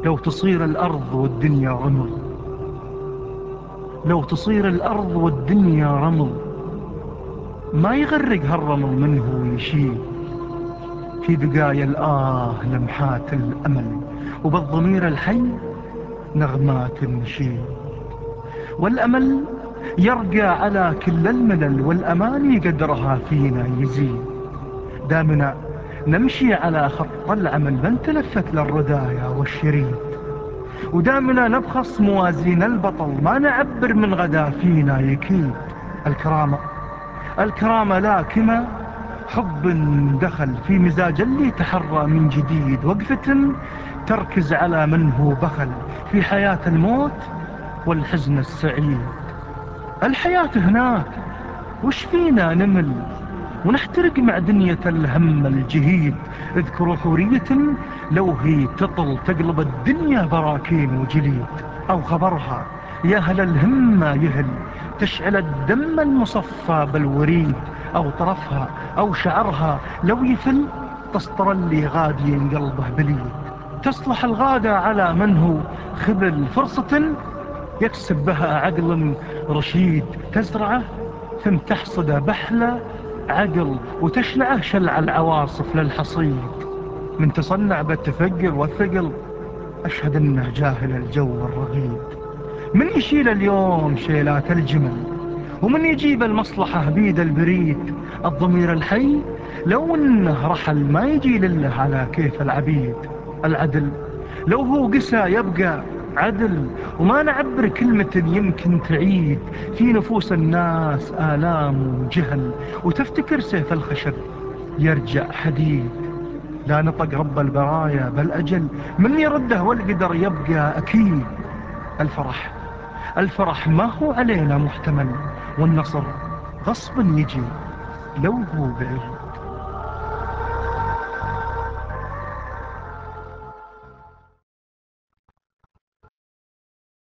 لو تصير الأرض والدنيا رمل، لو تصير الأرض والدنيا رمل، ما يغرق هالرمل منه يشيل، في بقايا لمحات الأمل، وبالضمير الحي نغمات النشيد. والأمل يرقى على كل الملل، والأماني قدرها فينا يزيد. دامنا نمشي على خط العمل، من تلفت للردايا والشريد. ودامنا نبخص موازين البطل، ما نعبر من غدا فينا يكيد. الكرامة لا كما حب دخل في مزاج اللي تحرى من جديد. وقفة تركز على من هو بخل في حياة الموت والحزن السعيد. الحياة هناك وش فينا نمل ونحترق مع دنيا الهم الجهيد. اذكروا حورية لو هي تطل تقلب الدنيا براكين وجليد. أو خبرها يا هل الهمة يهل تشعل الدم المصفى بالوريد. أو طرفها أو شعرها لو يفل تسطر اللي غادي قلبه بليد. تصلح الغادة على من هو خبل فرصة يكسب بها عقل رشيد. تزرعه ثم تحصده بحلة عقل، وتشلعه شلع العواصف للحصيد. من تصنع بالتفقر والثقل أشهد أنه جاهل الجو الرغيد. من يشيل اليوم شيلات الجمل، ومن يجيب المصلحة بيد البريد. الضمير الحي لو انه رحل ما يجي لله على كيف العبيد. العدل لو هو قسى يبقى عدل، وما نعبر كلمة يمكن تعيد في نفوس الناس آلام وجهل. وتفتكر سيف الخشب يرجع حديد. لا نطق رب البرايا بل أجل من يرده والقدر يبقى أكيد. الفرح ما هو علينا محتمل، والنصر غصبا يجي لو هو بعيد.